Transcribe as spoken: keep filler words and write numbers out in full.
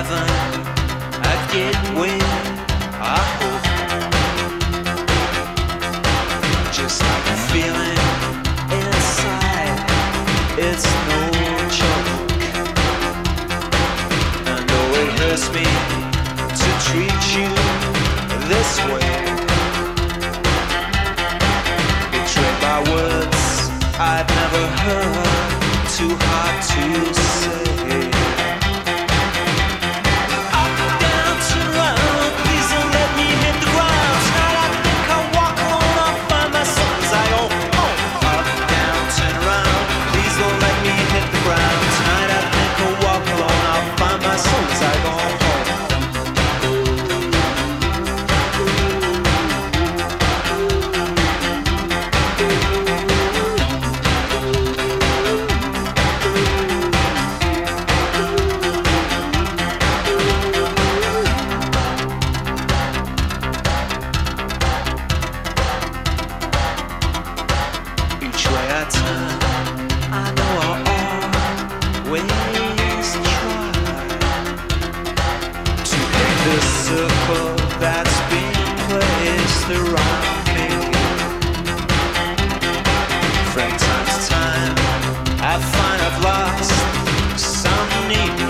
heaven, I'd get where I hope. Just like a feeling inside, it's no joke. I know it hurts me to treat you this way, betrayed by words I've never heard, too hard to say. Up, down, turn around, please don't let me hit the ground. Tonight I think I'll walk alone, I'll find my soul as I go home. Up, down, turn around, please don't let me hit the ground. Tonight I think I'll walk alone, I'll find my soul as I go home. Each way I turn, I know I'll always try to break the circle that's been placed around me. From time to time, I find I've lost some need.